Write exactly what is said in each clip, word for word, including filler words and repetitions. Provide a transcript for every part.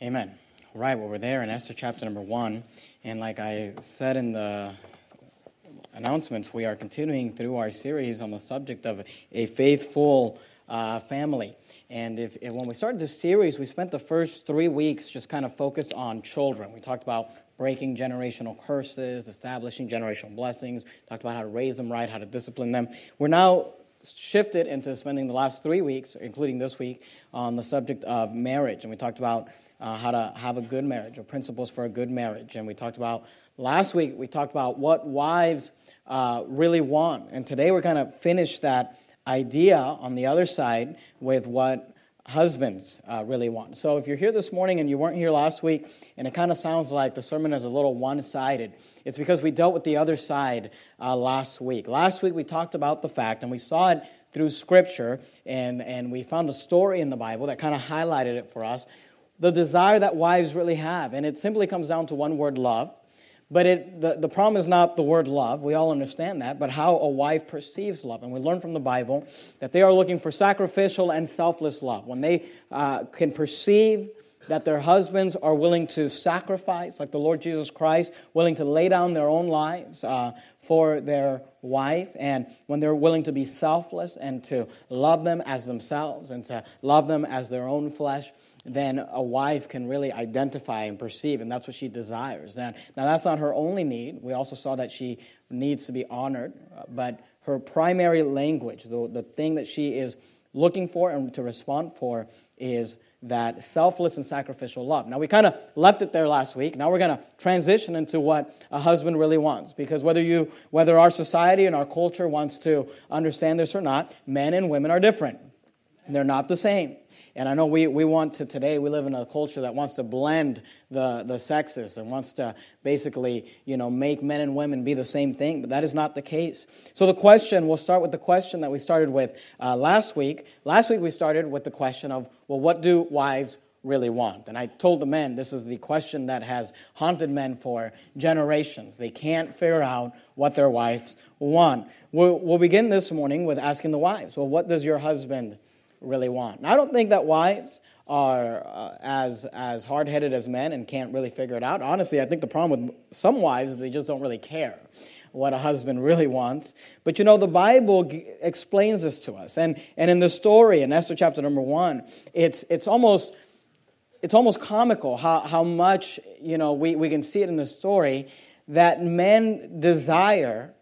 Amen. Right, well, we're there in Esther chapter number one, and like I said in the announcements, we are continuing through our series on the subject of a faithful uh, family. And if, if when we started this series, we spent the first three weeks just kind of focused on children. We talked about breaking generational curses, establishing generational blessings, talked about how to raise them right, how to discipline them. We're now shifted into spending the last three weeks, including this week, on the subject of marriage. And we talked about uh, how to have a good marriage, or principles for a good marriage. And we talked about, last week, we talked about what wives uh, really want. And today we're going to finish that idea on the other side with what husbands uh, really want. So if you're here this morning and you weren't here last week, and it kind of sounds like the sermon is a little one-sided, it's because we dealt with the other side uh, last week. Last week we talked about the fact, and we saw it through Scripture, and, and we found a story in the Bible that kind of highlighted it for us, the desire that wives really have. And it simply comes down to one word, love. But it, the, the problem is not the word love. We all understand that. But how a wife perceives love. And we learn from the Bible that they are looking for sacrificial and selfless love. When they uh, can perceive that their husbands are willing to sacrifice, like the Lord Jesus Christ, willing to lay down their own lives uh, for their wife, and when they're willing to be selfless and to love them as themselves and to love them as their own flesh, then a wife can really identify and perceive, and that's what she desires. Now, now that's not her only need. We also saw that she needs to be honored, but her primary language, the, the thing that she is looking for and to respond for, is that selfless and sacrificial love. Now, we kind of left it there last week. Now we're going to transition into what a husband really wants, because whether you, whether our society and our culture wants to understand this or not, men and women are different. They're not the same. And I know we, we want to, today, we live in a culture that wants to blend the, the sexes and wants to basically, you know, make men and women be the same thing, but that is not the case. So the question, we'll start with the question that we started with uh, last week. Last week we started with the question of, well, what do wives really want? And I told the men, this is the question that has haunted men for generations. They can't figure out what their wives want. We'll, we'll begin this morning with asking the wives, well, what does your husband really want? Now, I don't think that wives are uh, as as hard-headed as men and can't really figure it out. Honestly, I think the problem with some wives is they just don't really care what a husband really wants. But you know, the Bible g- explains this to us. And and in the story in Esther chapter number one, it's it's almost it's almost comical how, how much, you know, we, we can see it in the story that men desire,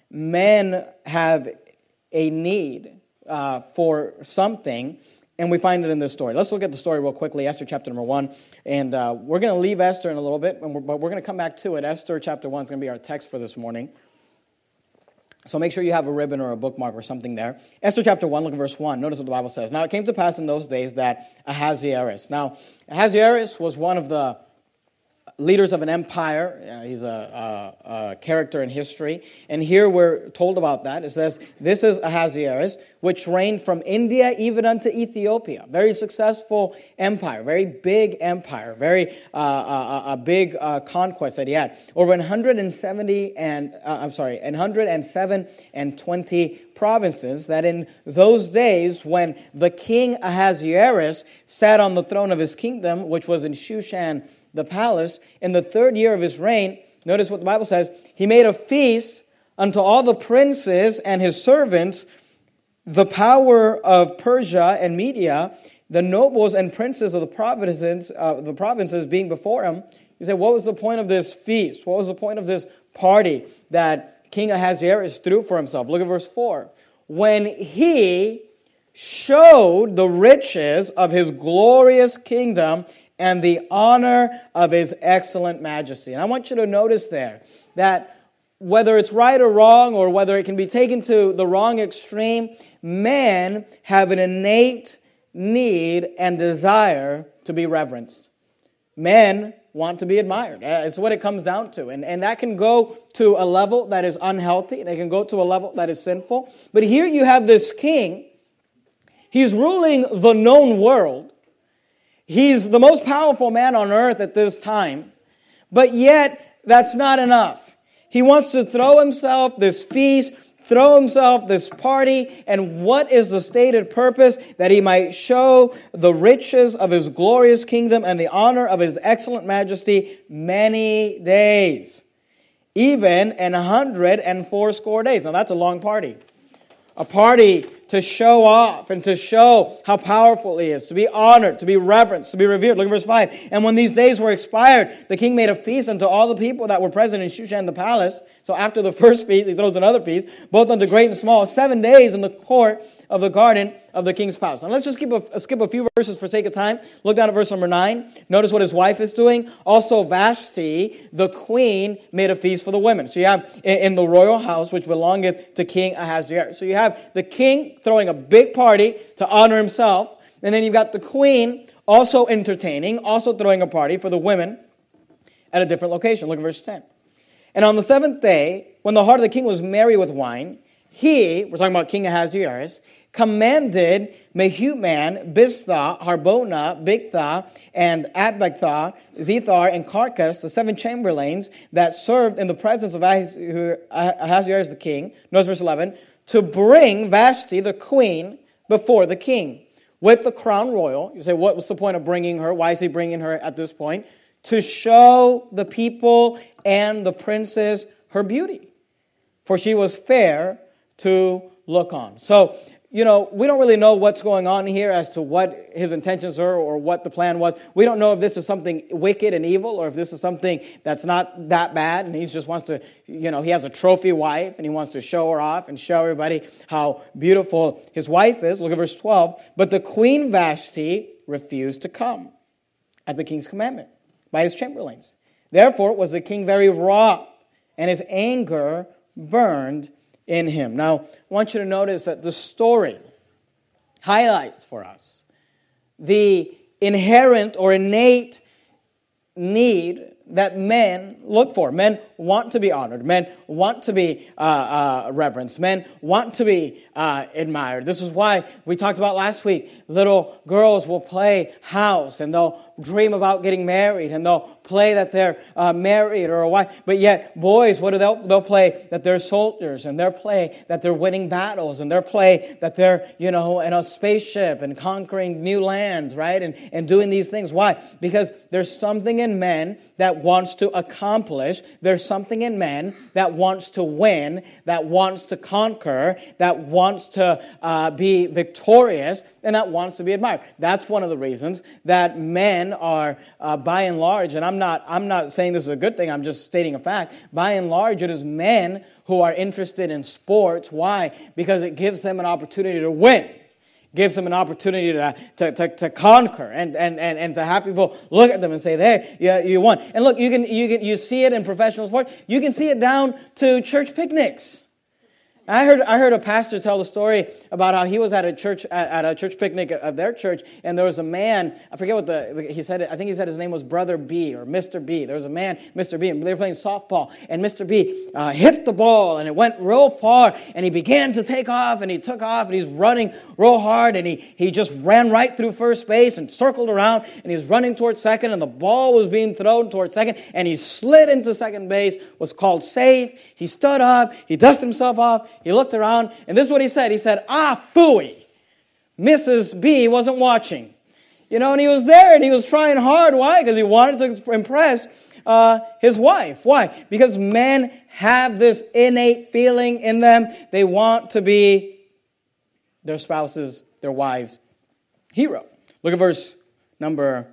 men have a need Uh, for something, and we find it in this story. Let's look at the story real quickly, Esther chapter number one, and uh, we're going to leave Esther in a little bit, and we're, but we're going to come back to it. Esther chapter one is going to be our text for this morning, so make sure you have a ribbon or a bookmark or something there. Esther chapter one, look at verse one. Notice what the Bible says. Now it came to pass in those days that Ahasuerus. Now, Ahasuerus was one of the leaders of an empire. Uh, he's a, a, a character in history. And here we're told about that. It says, this is Ahasuerus, which reigned from India even unto Ethiopia. Very successful empire, very big empire, very uh, a, a big uh, conquest that he had. Over one hundred seventy and, uh, I'm sorry, one hundred seven and twenty provinces, that in those days when the king Ahasuerus sat on the throne of his kingdom, which was in Shushan, the palace, in the third year of his reign, notice what the Bible says, he made a feast unto all the princes and his servants, the power of Persia and Media, the nobles and princes of the provinces, uh, the provinces being before him. You say, what was the point of this feast? What was the point of this party that King Ahasuerus threw for himself? Look at verse four. When he showed the riches of his glorious kingdom and the honor of his excellent majesty. And I want you to notice there that whether it's right or wrong, or whether it can be taken to the wrong extreme, men have an innate need and desire to be reverenced. Men want to be admired. It's what it comes down to. And, and that can go to a level that is unhealthy. They can go to a level that is sinful. But here you have this king. He's ruling the known world. He's the most powerful man on earth at this time, but yet that's not enough. He wants to throw himself this feast, throw himself this party. And what is the stated purpose? That he might show the riches of his glorious kingdom and the honor of his excellent majesty many days, even an hundred and fourscore days. Now that's a long party. A party to show off and to show how powerful he is, to be honored, to be reverenced, to be revered. Look at verse five. And when these days were expired, the king made a feast unto all the people that were present in Shushan the palace. So after the first feast, he throws another feast, both unto great and small, seven days in the court of the garden of the king's palace. Now let's just skip a, skip a few verses for sake of time. Look down at verse number nine. Notice what his wife is doing. Also Vashti, the queen, made a feast for the women. So you have in, in the royal house, which belongeth to King Ahasuerus. So you have the king throwing a big party to honor himself. And then you've got the queen also entertaining, also throwing a party for the women at a different location. Look at verse ten. And on the seventh day, when the heart of the king was merry with wine, he, we're talking about King Ahasuerus, commanded Mehuman, Biztha, Harbona, Bigtha, and Adbectha, Zethar, and Carcas, the seven chamberlains that served in the presence of Ahasuerus the king, notice verse eleven, to bring Vashti, the queen, before the king with the crown royal. You say, what was the point of bringing her? Why is he bringing her at this point? To show the people and the princes her beauty. For she was fair to look on. So, you know, we don't really know what's going on here as to what his intentions are or what the plan was. We don't know if this is something wicked and evil or if this is something that's not that bad and he just wants to, you know, he has a trophy wife and he wants to show her off and show everybody how beautiful his wife is. Look at verse twelve. But the queen Vashti refused to come at the king's commandment by his chamberlains. Therefore was the king very wroth, and his anger burned in him. Now, I want you to notice that the story highlights for us the inherent or innate need that men look for. Men want to be honored. Men want to be uh, uh, reverenced. Men want to be uh, admired. This is why we talked about last week. Little girls will play house and they'll dream about getting married and they'll play that they're uh, married or a wife. But yet boys, what do they? They'll play that they're soldiers and they'll play that they're winning battles and they'll play that they're, you know, in a spaceship and conquering new lands, right? And, and doing these things. Why? Because there's something in men that wants to accomplish. There's something in men that wants to win, that wants to conquer, that wants to uh, be victorious, and that wants to be admired. That's one of the reasons that men are, uh, by and large, and I'm not, I'm not saying this is a good thing, I'm just stating a fact, by and large it is men who are interested in sports. Why? Because it gives them an opportunity to win. Gives them an opportunity to, to, to, to conquer and, and, and, and to have people look at them and say, there, yeah, you won. And look, you can you can you see it in professional sports. You can see it down to church picnics. I heard I heard a pastor tell the story about how he was at a church at, at a church picnic of their church, and there was a man. I forget what the he said. I think he said his name was Brother B or Mister B. There was a man, Mister B, and they were playing softball, and Mister B uh, hit the ball, and it went real far, and he began to take off, and he took off, and he's running real hard, and he he just ran right through first base and circled around, and he was running towards second, and the ball was being thrown towards second, and he slid into second base. Was called safe. He stood up. He dusted himself off. He looked around, and this is what he said. He said, ah, phooey. Missus B wasn't watching. You know, and he was there, and he was trying hard. Why? Because he wanted to impress uh, his wife. Why? Because men have this innate feeling in them. They want to be their spouses, their wives' hero. Look at verse number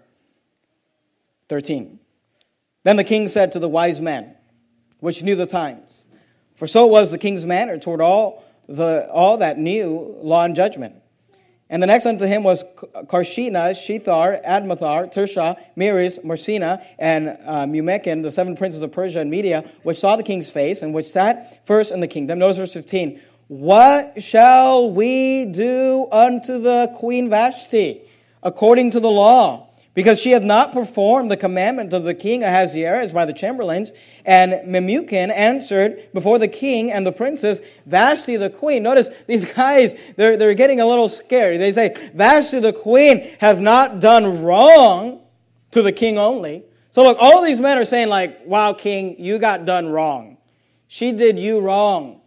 thirteen. Then the king said to the wise men, which knew the times, for so was the king's manner toward all the all that knew law and judgment. And the next unto him was Karshena, Shethar, Admathar, Tirsha, Meres, Marsena, and uh, Mumekin, the seven princes of Persia and Media, which saw the king's face, and which sat first in the kingdom. Notice verse fifteen. What shall we do unto the queen Vashti, according to the law? Because she hath not performed the commandment of the king Ahasuerus by the chamberlains. And Memucan answered before the king and the princes, Vashti the queen. Notice these guys, they're, they're getting a little scared. They say, Vashti the queen hath not done wrong to the king only. So look, all these men are saying like, wow, king, you got done wrong. She did you wrong.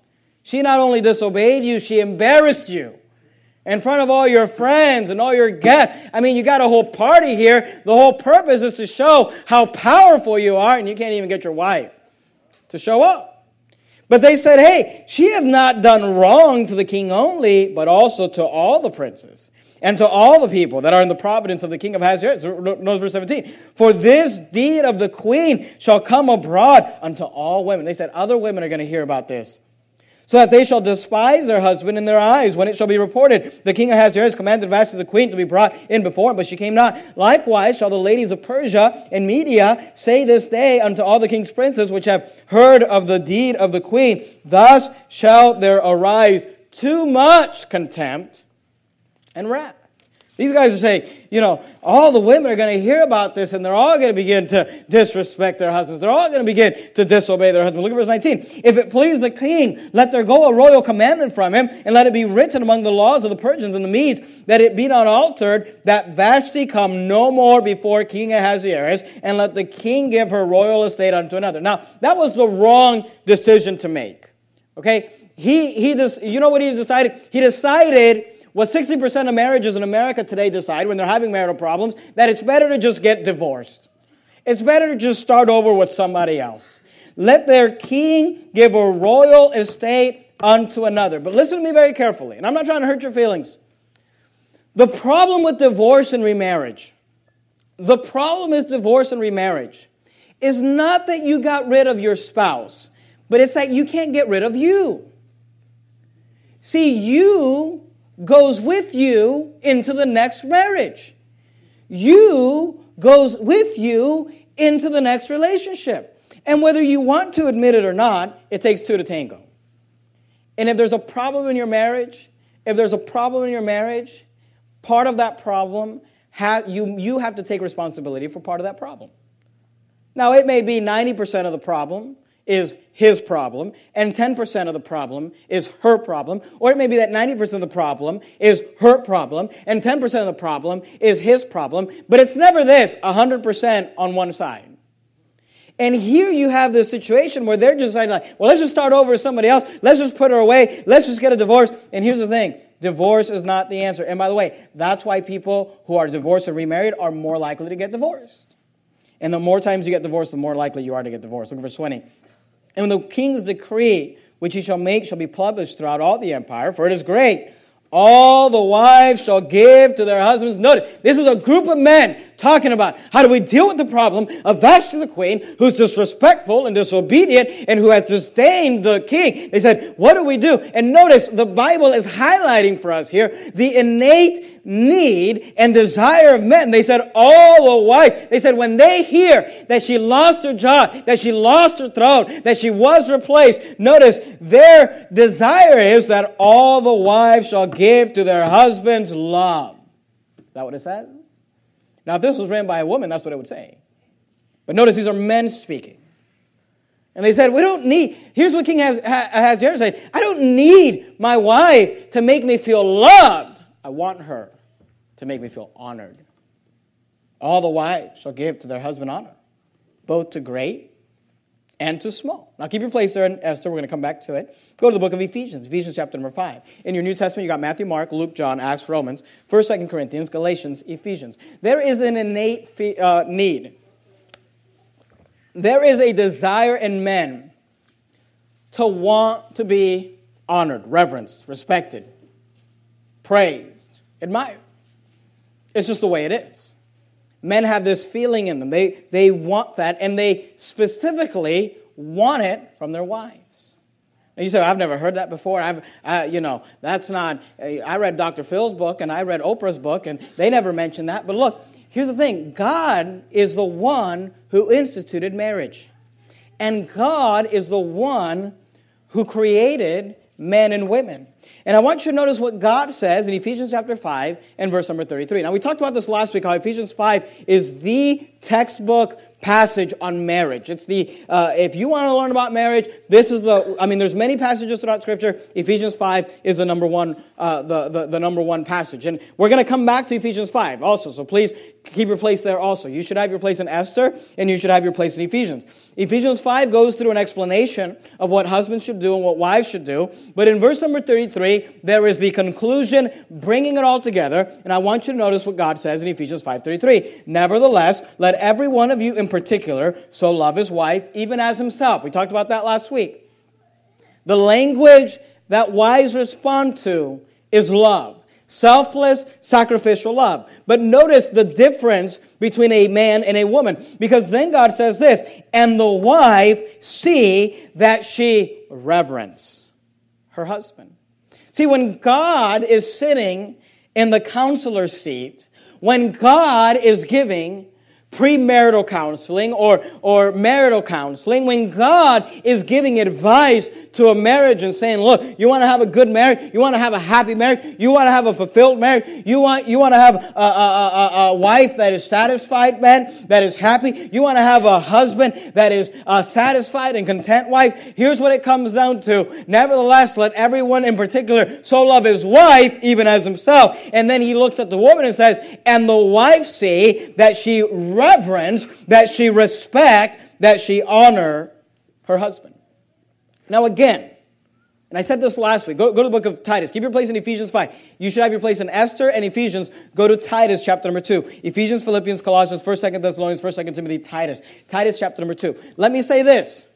She not only disobeyed you, she embarrassed you in front of all your friends and all your guests. I mean, you got a whole party here. The whole purpose is to show how powerful you are, and you can't even get your wife to show up. But they said, hey, she has not done wrong to the king only, but also to all the princes and to all the people that are in the providence of the king of Ahasuerus. Notice verse seventeen. For this deed of the queen shall come abroad unto all women. They said other women are going to hear about this, so that they shall despise their husband in their eyes when it shall be reported. The king of Ahasuerus commanded Vashti the queen to be brought in before him, but she came not. Likewise shall the ladies of Persia and Media say this day unto all the king's princes which have heard of the deed of the queen, thus shall there arise too much contempt and wrath. These guys are saying, you know, all the women are going to hear about this and they're all going to begin to disrespect their husbands. They're all going to begin to disobey their husbands. Look at verse nineteen. If it please the king, let there go a royal commandment from him, and let it be written among the laws of the Persians and the Medes, that it be not altered, that Vashti come no more before King Ahasuerus, and let the king give her royal estate unto another. Now, that was the wrong decision to make. Okay? He, he just, you know what he decided? He decided what sixty percent of marriages in America today decide when they're having marital problems, that it's better to just get divorced. It's better to just start over with somebody else. Let their king give a royal estate unto another. But listen to me very carefully, and I'm not trying to hurt your feelings. The problem with divorce and remarriage, the problem is divorce and remarriage, is not that you got rid of your spouse, but it's that you can't get rid of you. See, you goes with you into the next marriage. You goes with you into the next relationship. And whether you want to admit it or not, it takes two to tango. And if there's a problem in your marriage, if there's a problem in your marriage, part of that problem, ha- you, you have to take responsibility for part of that problem. Now, it may be ninety percent of the problem is his problem, and ten percent of the problem is her problem. Or it may be that ninety percent of the problem is her problem, and ten percent of the problem is his problem. But it's never this, one hundred percent on one side. And here you have this situation where they're just like, well, let's just start over with somebody else. Let's just put her away. Let's just get a divorce. And here's the thing. Divorce is not the answer. And by the way, that's why people who are divorced and remarried are more likely to get divorced. And the more times you get divorced, the more likely you are to get divorced. Look at verse twenty. And when the king's decree, which he shall make, shall be published throughout all the empire, for it is great, all the wives shall give to their husbands. Notice, this is a group of men talking about how do we deal with the problem of Vashti the queen, who's disrespectful and disobedient and who has disdained the king. They said, what do we do? And notice, the Bible is highlighting for us here the innate need and desire of men. They said, all the wives. They said, when they hear that she lost her job, that she lost her throne, that she was replaced, notice, their desire is that all the wives shall give to their husbands love. Is that what it says? Now, if this was written by a woman, that's what it would say. But notice, these are men speaking. And they said, we don't need, here's what King Ahasuerus said, I don't need my wife to make me feel loved. I want her to make me feel honored. All the wives shall give to their husband honor, both to great and to small. Now keep your place there in Esther. We're going to come back to it. Go to the book of Ephesians, Ephesians chapter number five. In your New Testament, you got Matthew, Mark, Luke, John, Acts, Romans, First, Second Corinthians, Galatians, Ephesians. There is an innate fe- uh, need. There is a desire in men to want to be honored, reverenced, respected, praised, admired. It's just the way it is. Men have this feeling in them. They, they want that, and they specifically want it from their wives. And you say, I've never heard that before. I've, I, you know, that's not, I read Doctor Phil's book, and I read Oprah's book, and they never mentioned that. But look, here's the thing. God is the one who instituted marriage. And God is the one who created men and women. And I want you to notice what God says in Ephesians chapter five and verse number thirty-three. Now, we talked about this last week, how Ephesians five is the textbook passage on marriage. It's the, uh, if you want to learn about marriage, this is the, I mean, there's many passages throughout Scripture. Ephesians five is the number one, uh, the, the, the number one passage. And we're going to come back to Ephesians five also, so please keep your place there also. You should have your place in Esther, and you should have your place in Ephesians. Ephesians five goes through an explanation of what husbands should do and what wives should do. But in verse number thirty-three, there is the conclusion, bringing it all together. And I want you to notice what God says in Ephesians five thirty-three. Nevertheless, let every one of you in particular so love his wife, even as himself. We talked about that last week. The language that wives respond to is love. Selfless, sacrificial love. But notice the difference between a man and a woman. Because then God says this, and the wife see that she reverence her husband. See, when God is sitting in the counselor's seat, when God is giving premarital counseling or, or marital counseling, when God is giving advice to a marriage and saying, look, you want to have a good marriage, you want to have a happy marriage, you want to have a fulfilled marriage, you want you want to have a, a, a, a wife that is satisfied, man, that is happy, you want to have a husband that is uh, satisfied and content wife. Here's what it comes down to. Nevertheless, let everyone in particular so love his wife even as himself. And then he looks at the woman and says, and the wife see that she reverence, that she respect, that she honor her husband. Now again, and I said this last week, go, go to the book of Titus. Keep your place in Ephesians five. You should have your place in Esther and Ephesians. Go to Titus chapter number two. Ephesians, Philippians, Colossians, first, second Thessalonians, first, second Timothy, Titus. Titus chapter number two. Let me say this.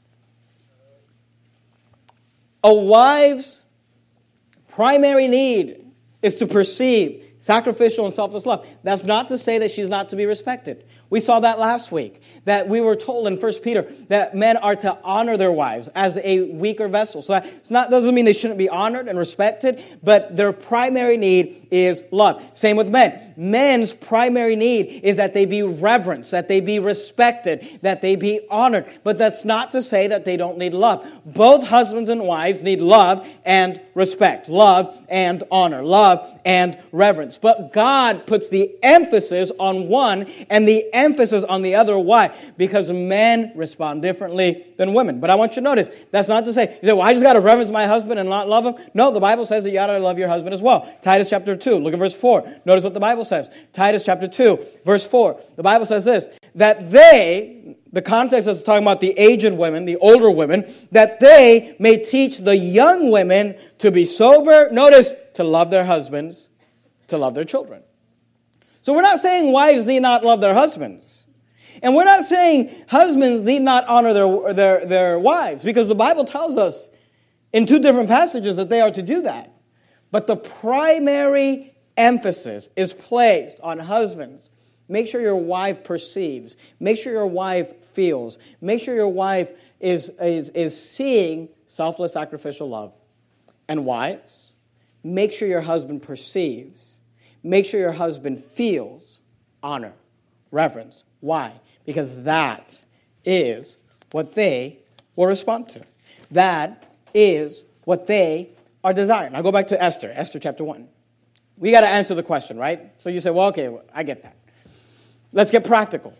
A wife's primary need is to perceive sacrificial and selfless love. That's not to say that she's not to be respected. We saw that last week, that we were told in First Peter that men are to honor their wives as a weaker vessel. So that it's not, doesn't mean they shouldn't be honored and respected, but their primary need is love. Same with men. Men's primary need is that they be reverenced, that they be respected, that they be honored. But that's not to say that they don't need love. Both husbands and wives need love and respect, love and honor, love and reverence. But God puts the emphasis on one and the emphasis on the other. Why? Because men respond differently than women. But I want you to notice, that's not to say, you say, well, I just got to reverence my husband and not love him. No, the Bible says that you got to love your husband as well. Titus chapter two, look at verse four. Notice what the Bible says. Titus chapter two, verse four. The Bible says this, that they, the context is talking about the aged women, the older women, that they may teach the young women to be sober, notice, to love their husbands, to love their children. So we're not saying wives need not love their husbands. And we're not saying husbands need not honor their, their, their wives, because the Bible tells us in two different passages that they are to do that. But the primary emphasis is placed on husbands. Make sure your wife perceives. Make sure your wife feels. Make sure your wife is, is, is seeing selfless sacrificial love. And wives, make sure your husband perceives. Make sure your husband feels honor, reverence. Why? Because that is what they will respond to. That is what they are desiring. Now go back to Esther, Esther chapter one. We got to answer the question, right? So you say, well, okay, I get that. Let's get practical.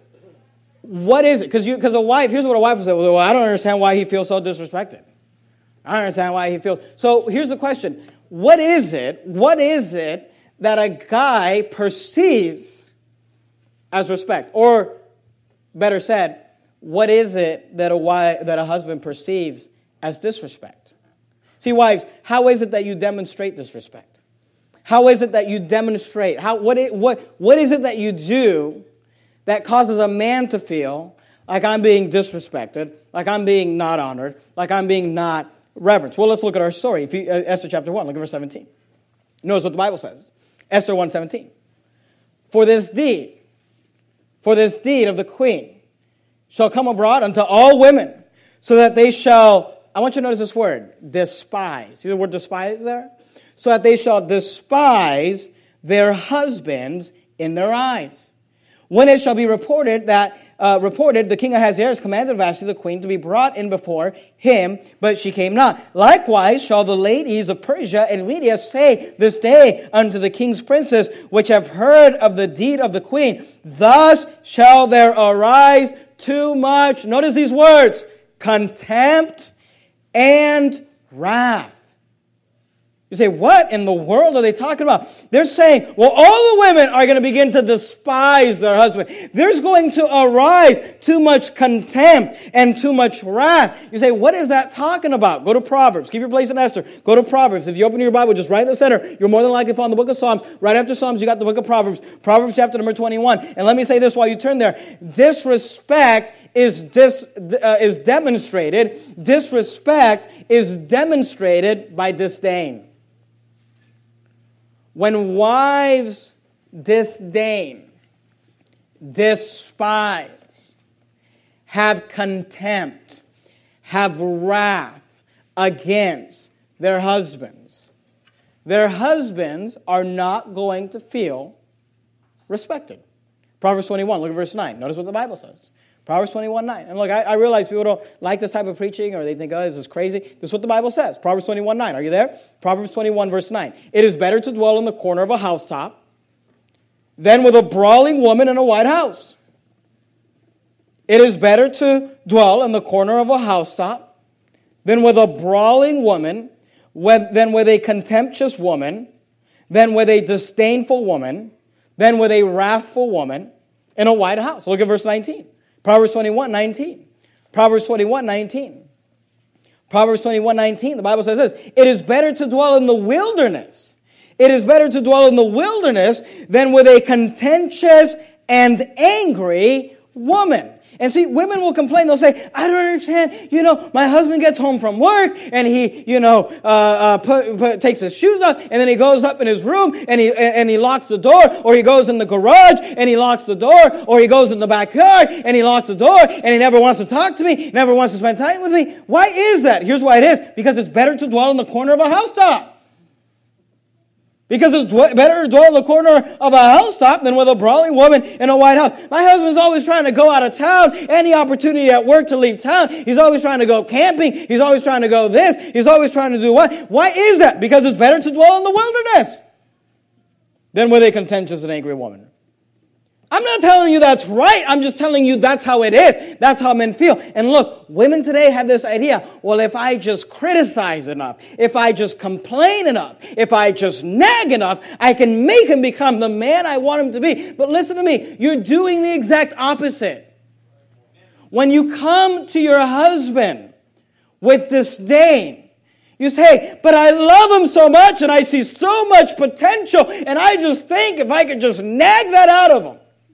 What is it? Because you, because a wife, here's what a wife will say, well, I don't understand why he feels so disrespected. I don't understand why he feels. So here's the question. What is it? What is it that a guy perceives as respect? Or better said, what is it that a wife, that a husband perceives as disrespect? See, wives, how is it that you demonstrate disrespect? How is it that you demonstrate? How, what, it, what, what is it that you do that causes a man to feel like I'm being disrespected, like I'm being not honored, like I'm being not reverenced? Well, let's look at our story. If you, uh, Esther chapter one, look at verse seventeen. Notice what the Bible says. Esther one seventeen. For this deed, for this deed of the queen shall come abroad unto all women, so that they shall, I want you to notice this word, despise. See the word despise there? So that they shall despise their husbands in their eyes. When it shall be reported that uh, reported, the king Ahasuerus commanded Vashti the queen to be brought in before him, but she came not. Likewise shall the ladies of Persia and Media say this day unto the king's princes, which have heard of the deed of the queen, thus shall there arise too much, notice these words, contempt and wrath. You say, what in the world are they talking about? They're saying, well, all the women are going to begin to despise their husband. There's going to arise too much contempt and too much wrath. You say, what is that talking about? Go to Proverbs. Keep your place in Esther. Go to Proverbs. If you open your Bible, just right in the center, you're more than likely to find the book of Psalms. Right after Psalms, you got the book of Proverbs. Proverbs chapter number twenty-one. And let me say this while you turn there. Disrespect is dis, uh, is demonstrated. Disrespect is demonstrated by disdain. When wives disdain, despise, have contempt, have wrath against their husbands, their husbands are not going to feel respected. Proverbs twenty-one, look at verse nine. Notice what the Bible says. Proverbs twenty-one, nine. And look, I, I realize people don't like this type of preaching, or they think, oh, this is crazy. This is what the Bible says. Proverbs twenty-one, nine. Are you there? Proverbs twenty-one, verse nine. It is better to dwell in the corner of a housetop than with a brawling woman in a white house. It is better to dwell in the corner of a housetop than with a brawling woman, than with a contemptuous woman, than with a disdainful woman, than with a wrathful woman in a white house. Look at verse nineteen. Proverbs twenty-one, nineteen. Proverbs twenty-one, nineteen. Proverbs twenty-one, nineteen. The Bible says this. It is better to dwell in the wilderness. It is better to dwell in the wilderness than with a contentious and angry woman. And see, women will complain. They'll say, I don't understand. You know, my husband gets home from work and he, you know, uh, uh, put, put, takes his shoes off and then he goes up in his room and he and he locks the door, or he goes in the garage and he locks the door, or he goes in the backyard and he locks the door and he never wants to talk to me, never wants to spend time with me. Why is that? Here's why it is. Because it's better to dwell in the corner of a housetop. Because it's dw- better to dwell in the corner of a housetop than with a brawling woman in a white house. My husband's always trying to go out of town. Any opportunity at work to leave town. He's always trying to go camping. He's always trying to go this. He's always trying to do what? Why is that? Because it's better to dwell in the wilderness than with a contentious and angry woman. I'm not telling you that's right. I'm just telling you that's how it is. That's how men feel. And look, women today have this idea, well, if I just criticize enough, if I just complain enough, if I just nag enough, I can make him become the man I want him to be. But listen to me, you're doing the exact opposite. When you come to your husband with disdain, you say, but I love him so much and I see so much potential, and I just think if I could just nag that out of him.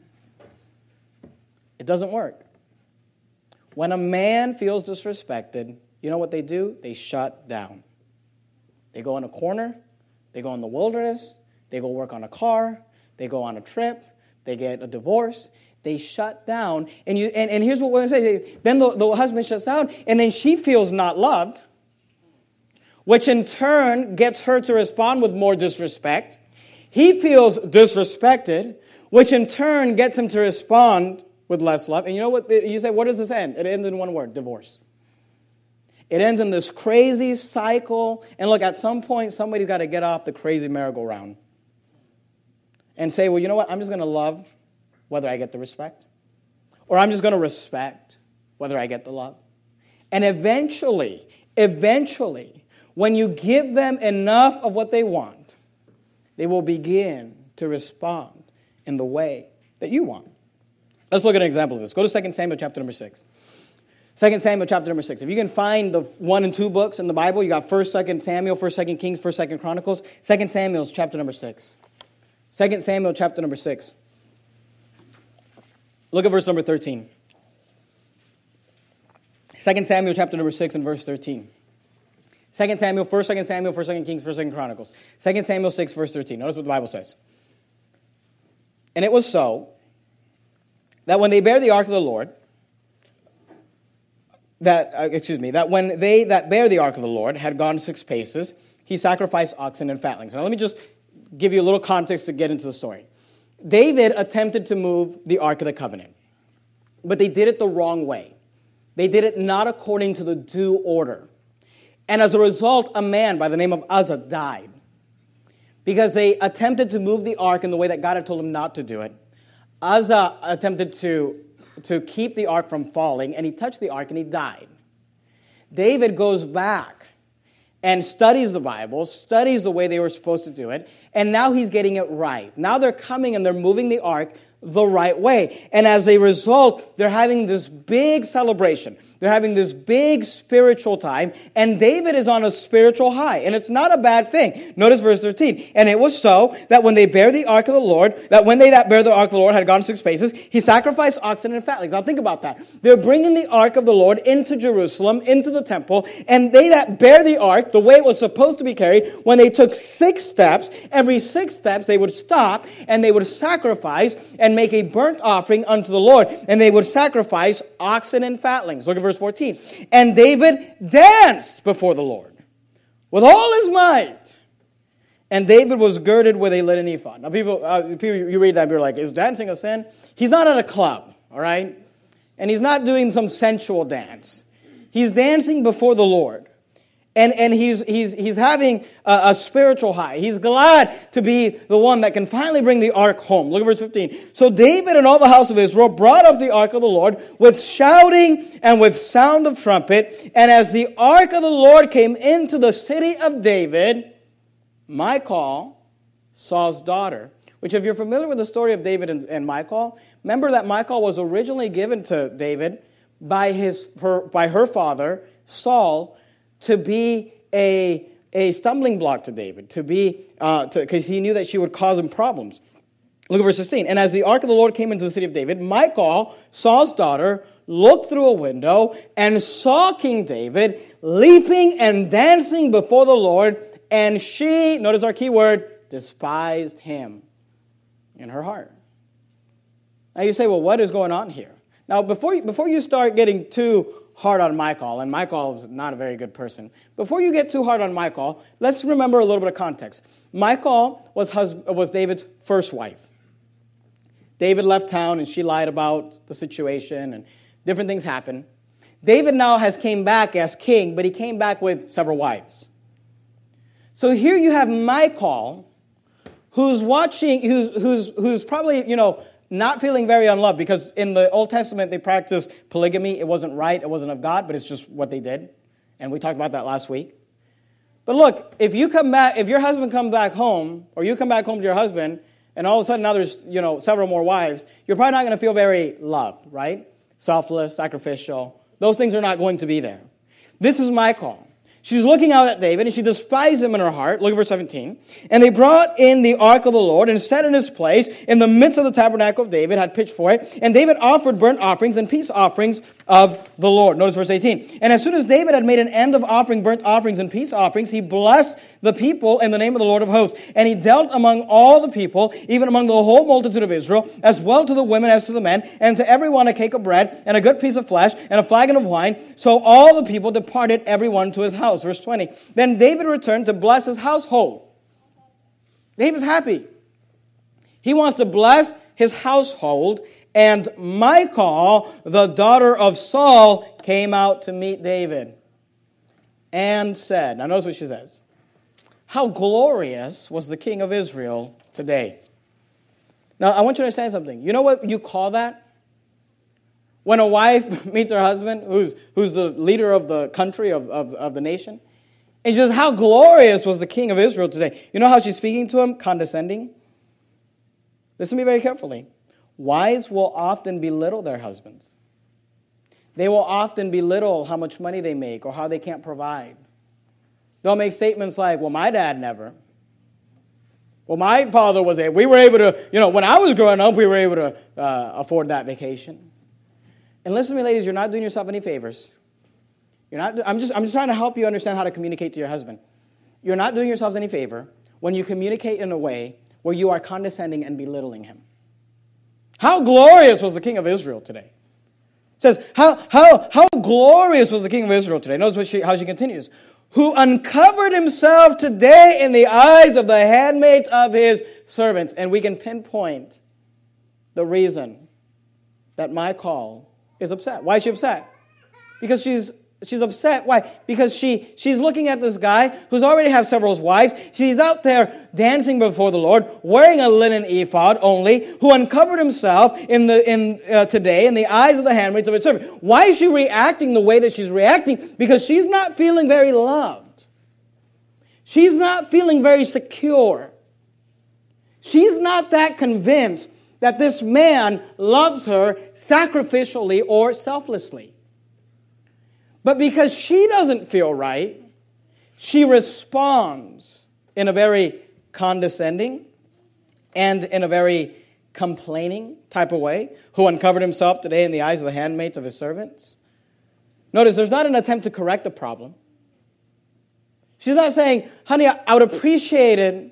It doesn't work. When a man feels disrespected, you know what they do? They shut down. They go in a corner. They go in the wilderness. They go work on a car. They go on a trip. They get a divorce. They shut down. And you and, and here's what we're going to say. Then the, the husband shuts down, and then she feels not loved, which in turn gets her to respond with more disrespect. He feels disrespected, which in turn gets him to respond with less love. And you know what? You say, what does this end? It ends in one word, divorce. It ends in this crazy cycle. And look, at some point, somebody's got to get off the crazy merry-go-round and say, well, you know what? I'm just going to love whether I get the respect. Or I'm just going to respect whether I get the love. And eventually, eventually, when you give them enough of what they want, they will begin to respond in the way that you want. Let's look at an example of this. Go to Second Samuel chapter number six. Second Samuel chapter number six. If you can find the one and two books in the Bible, you got First, Second Samuel, First, Second Kings, First, Second Chronicles. Second Samuel's chapter number six. Second Samuel chapter number six. Look at verse number thirteen. Second Samuel chapter number six and verse thirteen. Second Samuel, First, Second Samuel, First, Second Kings, First, Second Chronicles. Second Samuel six, verse thirteen. Notice what the Bible says. And it was so that when they bear the ark of the Lord, that, uh, excuse me, that when they that bear the ark of the Lord had gone six paces, he sacrificed oxen and fatlings. Now let me just give you a little context to get into the story. David attempted to move the Ark of the Covenant. but they did it the wrong way. They did it not according to the due order. And as a result, a man by the name of Uzzah died because they attempted to move the ark in the way that God had told him not to do it. Uzzah attempted to, to keep the ark from falling, and he touched the ark and he died. David goes back and studies the Bible, studies the way they were supposed to do it, and now he's getting it right. Now they're coming and they're moving the ark the right way. And as a result, they're having this big celebration. They're having this big spiritual time, and David is on a spiritual high, and it's not a bad thing. Notice verse thirteen. And it was so that when they bear the ark of the Lord, that when they that bear the ark of the Lord had gone six paces, he sacrificed oxen and fatlings. Now think about that. They're bringing the ark of the Lord into Jerusalem, into the temple, and they that bear the ark, the way it was supposed to be carried, when they took six steps, every six steps they would stop, and they would sacrifice and make a burnt offering unto the Lord, and they would sacrifice oxen and fatlings. Look at verse fourteen. And David danced before the Lord with all his might. And David was girded with a linen ephod. Now people, uh, people you read that and you're like, is dancing a sin? He's not at a club, all right? And he's not doing some sensual dance. He's dancing before the Lord. And, and he's, he's, he's having a, a spiritual high. He's glad to be the one that can finally bring the ark home. Look at verse fifteen. So David and all the house of Israel brought up the ark of the Lord with shouting and with sound of trumpet. And as the ark of the Lord came into the city of David, Michal, Saul's daughter, which if you're familiar with the story of David and, and Michal, remember that Michal was originally given to David by, his, her, by her father, Saul, to be a, a stumbling block to David, to be, uh, because he knew that she would cause him problems. Look at verse sixteen. And as the ark of the Lord came into the city of David, Michal, Saul's daughter, looked through a window and saw King David leaping and dancing before the Lord, and she, notice our key word, despised him in her heart. Now you say, well, what is going on here? Now, before you, before you start getting too hard on Michal, and Michal is not a very good person. Before you get too hard on Michal, let's remember a little bit of context. Michal was, hus- was David's first wife. David left town, and she lied about the situation, and different things happened. David now has came back as king, but he came back with several wives. So here you have Michal, who's watching, who's who's who's probably, you know, not feeling very unloved, because in the Old Testament they practiced polygamy. It wasn't right, it wasn't of God, but it's just what they did. And we talked about that last week. But look, if you come back, if your husband comes back home, or you come back home to your husband, and all of a sudden now there's, you know, several more wives, you're probably not going to feel very loved, right? Selfless, sacrificial. Those things are not going to be there. This is Michal. She's looking out at David, and she despised him in her heart. Look at verse seventeen. And they brought in the ark of the Lord and set in his place in the midst of the tabernacle of David, had pitched for it. And David offered burnt offerings and peace offerings of the Lord. Notice verse eighteen. And as soon as David had made an end of offering burnt offerings and peace offerings, he blessed the people in the name of the Lord of hosts. And he dealt among all the people, even among the whole multitude of Israel, as well to the women as to the men, and to everyone a cake of bread, and a good piece of flesh, and a flagon of wine. So all the people departed, everyone to his house. Verse twenty. Then David returned to bless his household. David's happy. He wants to bless his household. And Michal, the daughter of Saul, came out to meet David and said, now notice what she says, how glorious was the king of Israel today. Now, I want you to understand something. You know what you call that? When a wife meets her husband, who's, who's the leader of the country, of, of, of the nation, and she says, how glorious was the king of Israel today. You know how she's speaking to him? Condescending. Listen to me very carefully. Wives will often belittle their husbands. They will often belittle how much money they make or how they can't provide. They'll make statements like, well, my dad never. Well, my father was able. We were able to, you know, when I was growing up, we were able to uh, afford that vacation. And listen to me, ladies, you're not doing yourself any favors. You're not. I'm just, I'm just trying to help you understand how to communicate to your husband. You're not doing yourselves any favor when you communicate in a way where you are condescending and belittling him. How glorious was the king of Israel today? It says, how, how, how glorious was the king of Israel today? Notice what she, how she continues. Who uncovered himself today in the eyes of the handmaids of his servants. And we can pinpoint the reason that Michal is upset. Why is she upset? Because she's she's upset. Why? Because she she's looking at this guy who's already have several wives. She's out there dancing before the Lord, wearing a linen ephod only, who uncovered himself in the in uh, today in the eyes of the handmaids of his servant. Why is she reacting the way that she's reacting? Because she's not feeling very loved. She's not feeling very secure. She's not that convinced that this man loves her sacrificially or selflessly. But because she doesn't feel right, she responds in a very condescending and in a very complaining type of way. Who uncovered himself today in the eyes of the handmaids of his servants? Notice, there's not an attempt to correct the problem. She's not saying, honey, I, I would appreciate it.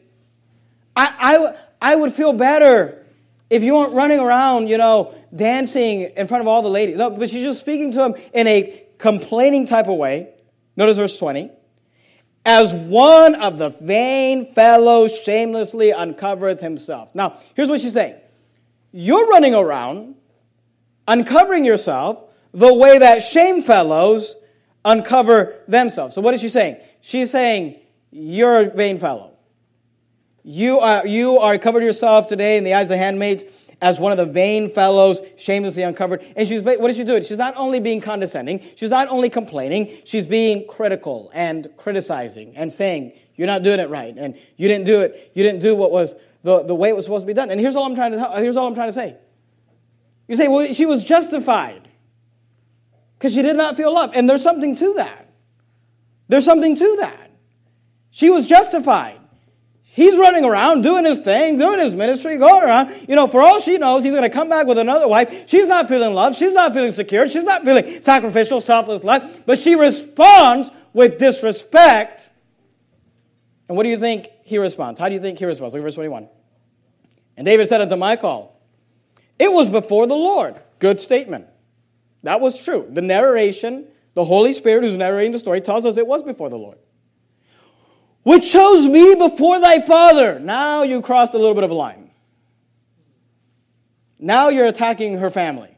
I, I, I would feel better if you weren't running around, you know, dancing in front of all the ladies. No, but she's just speaking to him in a complaining type of way. Notice verse twenty. As one of the vain fellows shamelessly uncovereth himself. Now, here's what she's saying. You're running around, uncovering yourself the way that shame fellows uncover themselves. So what is she saying? She's saying, you're a vain fellow. You are, you are covered yourself today in the eyes of handmaids as one of the vain fellows, shamelessly uncovered. And she's what is she doing? She's not only being condescending, she's not only complaining, she's being critical and criticizing and saying, you're not doing it right, and you didn't do it, you didn't do what was the, the way it was supposed to be done. And here's all I'm trying to here's all I'm trying to say. You say, well, she was justified because she did not feel loved. And there's something to that. There's something to that. She was justified. He's running around, doing his thing, doing his ministry, going around. You know, for all she knows, he's going to come back with another wife. She's not feeling loved. She's not feeling secure. She's not feeling sacrificial, selfless love. But she responds with disrespect. And what do you think he responds? How do you think he responds? Look at verse twenty-one. And David said unto Michal, it was before the Lord. Good statement. That was true. The narration, the Holy Spirit who's narrating the story tells us it was before the Lord. Which chose me before thy father. Now you crossed a little bit of a line. Now you're attacking her family.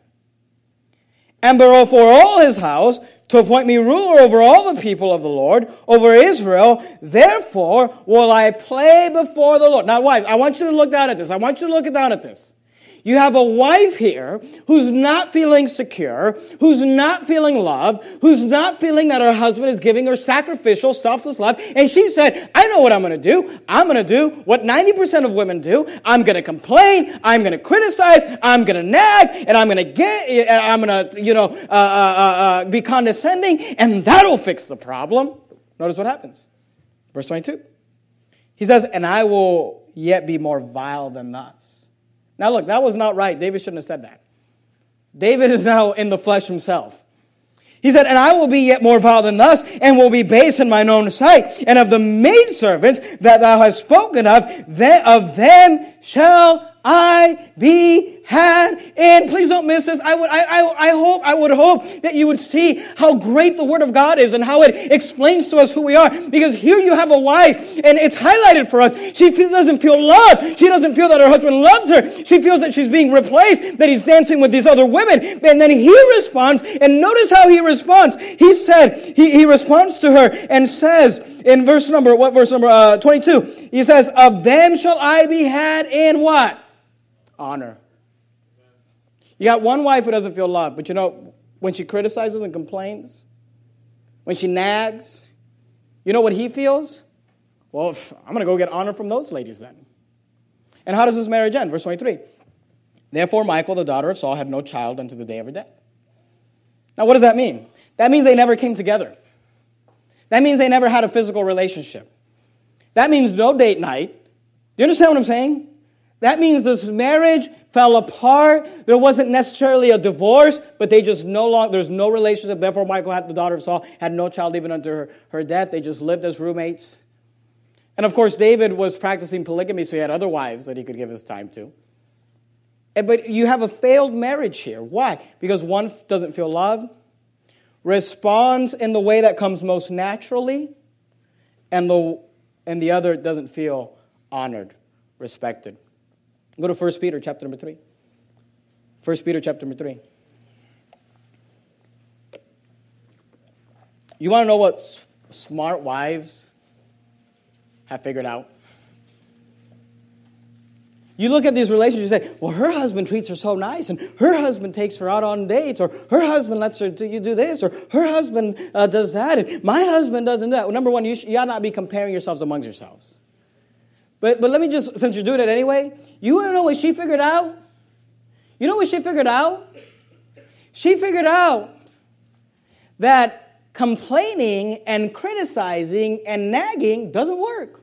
And before all his house, to appoint me ruler over all the people of the Lord, over Israel. Therefore will I play before the Lord. Now, wives, I want you to look down at this. I want you to look down at this. You have a wife here who's not feeling secure, who's not feeling love, who's not feeling that her husband is giving her sacrificial, selfless love. And she said, I know what I'm going to do. I'm going to do what ninety percent of women do. I'm going to complain. I'm going to criticize. I'm going to nag. And I'm going to get, and I'm going to, you know, uh, uh, uh, be condescending. And that'll fix the problem. Notice what happens. Verse twenty-two. He says, and I will yet be more vile than thus. Now look, that was not right. David shouldn't have said that. David is now in the flesh himself. He said, and I will be yet more vile than thus, and will be base in mine own sight. And of the maidservants that thou hast spoken of, of them shall I be had in. Please don't miss this. I would, I, I, I hope, I would hope that you would see how great the Word of God is and how it explains to us who we are. Because here you have a wife, and it's highlighted for us. She feel, doesn't feel loved. She doesn't feel that her husband loves her. She feels that she's being replaced, that he's dancing with these other women. And then he responds, and notice how he responds. He said, he, he responds to her and says, in verse number, what verse number, uh, twenty-two, he says, of them shall I be had in what? Honor. You got one wife who doesn't feel loved, but you know, when she criticizes and complains, when she nags, you know what he feels? Well, I'm going to go get honor from those ladies then. And how does this marriage end? Verse twenty-three. Therefore, Michal, the daughter of Saul, had no child unto the day of her death. Now, what does that mean? That means they never came together. That means they never had a physical relationship. That means no date night. Do you understand what I'm saying? That means this marriage fell apart. There wasn't necessarily a divorce, but they just no longer, there's no relationship. Therefore, Michal, had, the daughter of Saul, had no child even unto her, her death. They just lived as roommates. And of course, David was practicing polygamy, so he had other wives that he could give his time to. And, but you have a failed marriage here. Why? Because one doesn't feel loved, responds in the way that comes most naturally, and the, and the other doesn't feel honored, respected. Go to First Peter chapter number three. First Peter chapter number three. You want to know what s- smart wives have figured out? You look at these relationships and say, well, her husband treats her so nice, and her husband takes her out on dates, or her husband lets her do, you do this, or her husband uh, does that, and my husband doesn't do that. Well, number one, you, sh- you ought not be comparing yourselves amongst yourselves. But, but let me just, since you're doing it anyway, you want to know what she figured out? You know what she figured out? She figured out that complaining and criticizing and nagging doesn't work.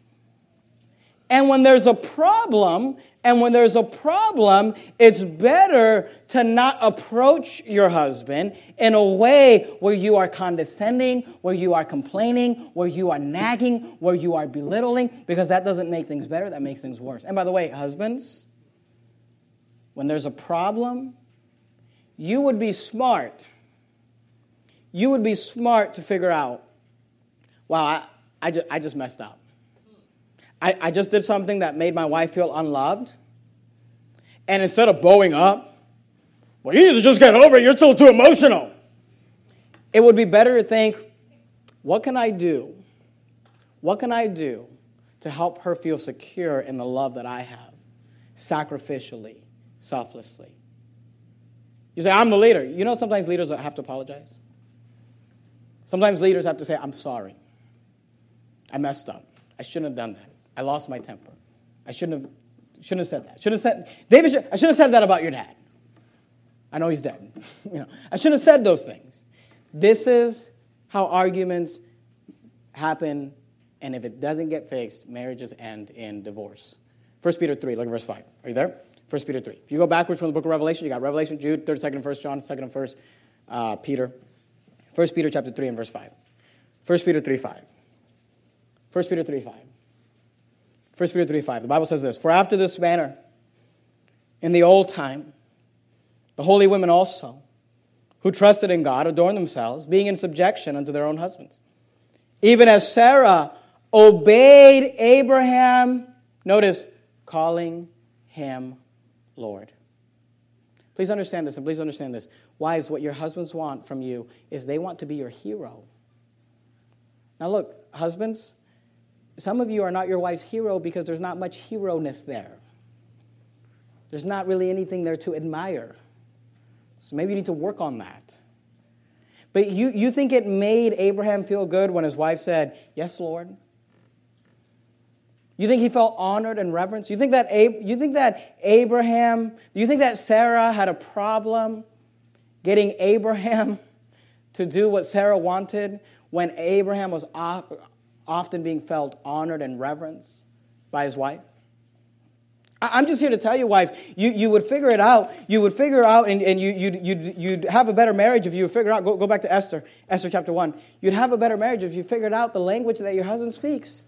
And when there's a problem, and when there's a problem, it's better to not approach your husband in a way where you are condescending, where you are complaining, where you are nagging, where you are belittling, because that doesn't make things better, that makes things worse. And by the way, husbands, when there's a problem, you would be smart. You would be smart to figure out, wow, I, I, just, I just messed up. I, I just did something that made my wife feel unloved. And instead of bowing up, well, you need to just get over it. You're still too emotional. It would be better to think, what can I do? What can I do to help her feel secure in the love that I have, sacrificially, selflessly? You say, I'm the leader. You know sometimes leaders have to apologize. Sometimes leaders have to say, I'm sorry. I messed up. I shouldn't have done that. I lost my temper. I shouldn't have shouldn't have said that. Should have said David. Should, I shouldn't have said that about your dad. I know he's dead. you know, I shouldn't have said those things. This is how arguments happen, and if it doesn't get fixed, marriages end in divorce. First Peter three, look at verse five. Are you there? First Peter three. If you go backwards from the book of Revelation, you got Revelation, Jude, third, second, and first John, second and first uh, Peter. First Peter chapter three and verse five. First Peter three five. First Peter three five. First Peter three five. The Bible says this, for after this manner, in the old time, the holy women also, who trusted in God, adorned themselves, being in subjection unto their own husbands. Even as Sarah obeyed Abraham, notice, calling him Lord. Please understand this, and please understand this. Wives, what your husbands want from you is they want to be your hero. Now look, husbands, some of you are not your wife's hero because there's not much hero-ness there. There's not really anything there to admire. So maybe you need to work on that. But you, you think it made Abraham feel good when his wife said, yes, Lord? You think he felt honored and reverenced? You think that Ab- you think that Abraham, do you think that Sarah had a problem getting Abraham to do what Sarah wanted when Abraham was off, often being felt honored and reverenced by his wife? I'm just here to tell you, wives, you, you would figure it out. You would figure out, and, and you, you'd, you'd, you'd have a better marriage if you would figure out, go, go back to Esther, Esther chapter one. You'd have a better marriage if you figured out the language that your husband speaks.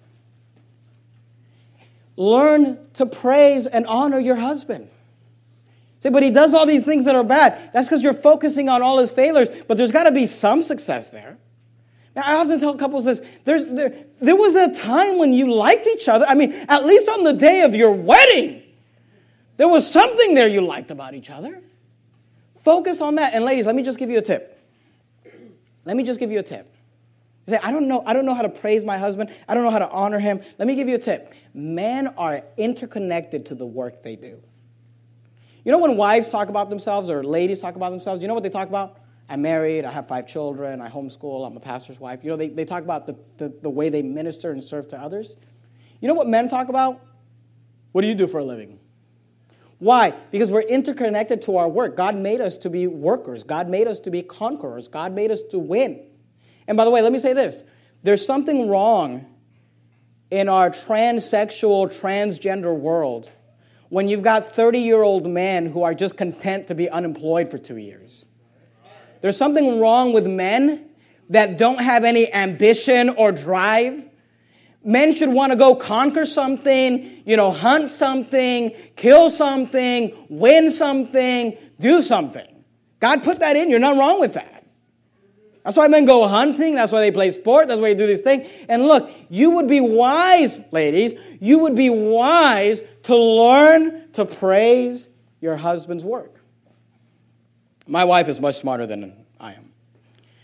Learn to praise and honor your husband. Say, but he does all these things that are bad. That's because you're focusing on all his failures, but there's got to be some success there. Now, I often tell couples this, there's, there, there was a time when you liked each other. I mean, at least on the day of your wedding, there was something there you liked about each other. Focus on that. And ladies, let me just give you a tip. Let me just give you a tip. You say, I don't know, I don't know how to praise my husband. I don't know how to honor him. Let me give you a tip. Men are interconnected to the work they do. You know when wives talk about themselves or ladies talk about themselves, you know what they talk about? I'm married, I have five children, I homeschool, I'm a pastor's wife. You know, they, they talk about the, the, the way they minister and serve to others. You know what men talk about? What do you do for a living? Why? Because we're interconnected to our work. God made us to be workers. God made us to be conquerors. God made us to win. And by the way, let me say this. There's something wrong in our transsexual, transgender world when you've got thirty-year-old men who are just content to be unemployed for two years. There's something wrong with men that don't have any ambition or drive. Men should want to go conquer something, you know, hunt something, kill something, win something, do something. God put that in you. Nothing wrong with that. That's why men go hunting. That's why they play sport. That's why they do these things. And look, you would be wise, ladies, you would be wise to learn to praise your husband's work. My wife is much smarter than I am.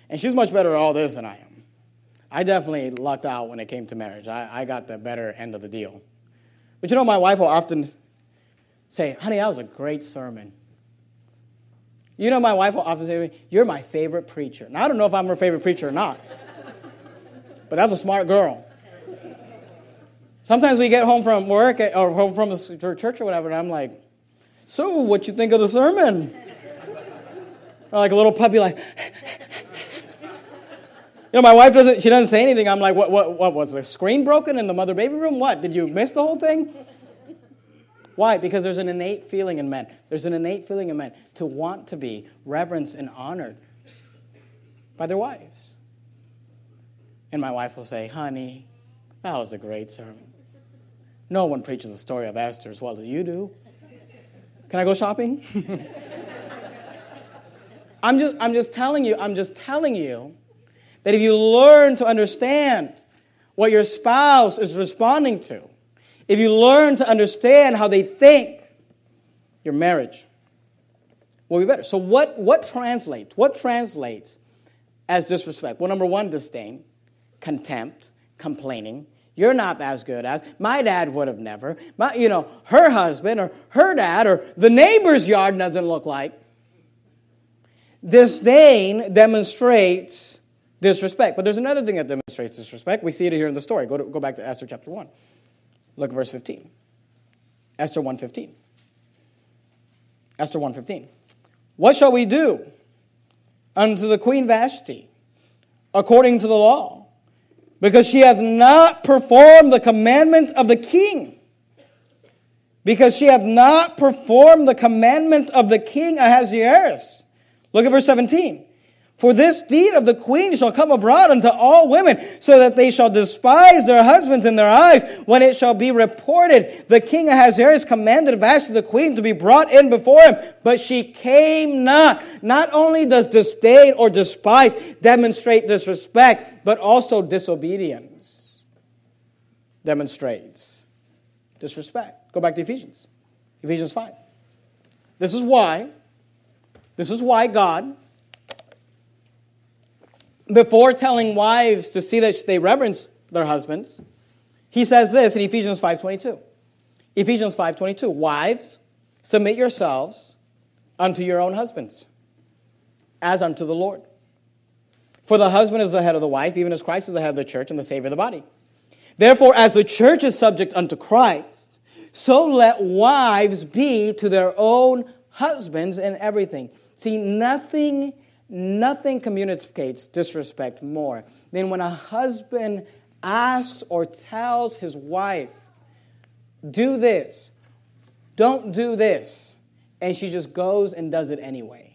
And she's much better at all this than I am. I definitely lucked out when it came to marriage. I, I got the better end of the deal. But you know, my wife will often say, honey, that was a great sermon. You know, my wife will often say to me, you're my favorite preacher. Now, I don't know if I'm her favorite preacher or not. But that's a smart girl. Sometimes we get home from work or home from a church or whatever, and I'm like, so, what you think of the sermon? Or like a little puppy, like, you know, my wife doesn't, she doesn't say anything. I'm like, what, what, what, was the screen broken in the mother-baby room? What, did you miss the whole thing? Why? Because there's an innate feeling in men. There's an innate feeling in men to want to be reverenced and honored by their wives. And my wife will say, honey, that was a great sermon. No one preaches the story of Esther as well as you do. Can I go shopping? I'm just, I'm just telling you, I'm just telling you that if you learn to understand what your spouse is responding to, if you learn to understand how they think, your marriage will be better. So what, what translates? What translates as disrespect? Well, number one, disdain, contempt, complaining. You're not as good as. My dad would have never. My, you know, her husband or her dad or the neighbor's yard doesn't look like. Disdain demonstrates disrespect. But there's another thing that demonstrates disrespect. We see it here in the story. Go, to, go back to Esther chapter one. Look at verse fifteen. Esther one fifteen. Esther one fifteen. What shall we do unto the queen Vashti according to the law? Because she hath not performed the commandment of the king. Because she hath not performed the commandment of the king Ahasuerus. Look at verse seventeen. For this deed of the queen shall come abroad unto all women, so that they shall despise their husbands in their eyes, when it shall be reported, the king Ahasuerus commanded Vashti the queen to be brought in before him, but she came not. Not only does disdain or despise demonstrate disrespect, but also disobedience demonstrates disrespect. Go back to Ephesians. Ephesians five. This is why, this is why God, before telling wives to see that they reverence their husbands, he says this in Ephesians five twenty-two. Ephesians five twenty-two. Wives, submit yourselves unto your own husbands, as unto the Lord. For the husband is the head of the wife, even as Christ is the head of the church and the Savior of the body. Therefore, as the church is subject unto Christ, so let wives be to their own husbands in everything. See, nothing Nothing communicates disrespect more than when a husband asks or tells his wife, do this, don't do this, and she just goes and does it anyway.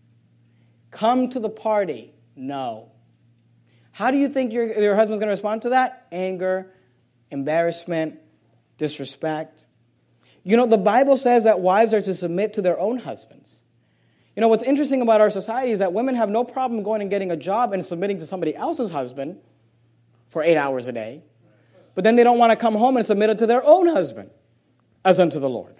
Come to the party. No. How do you think your, your husband's going to respond to that? Anger, embarrassment, disrespect. You know, the Bible says that wives are to submit to their own husbands. You know, what's interesting about our society is that women have no problem going and getting a job and submitting to somebody else's husband for eight hours a day. But then they don't want to come home and submit it to their own husband as unto the Lord.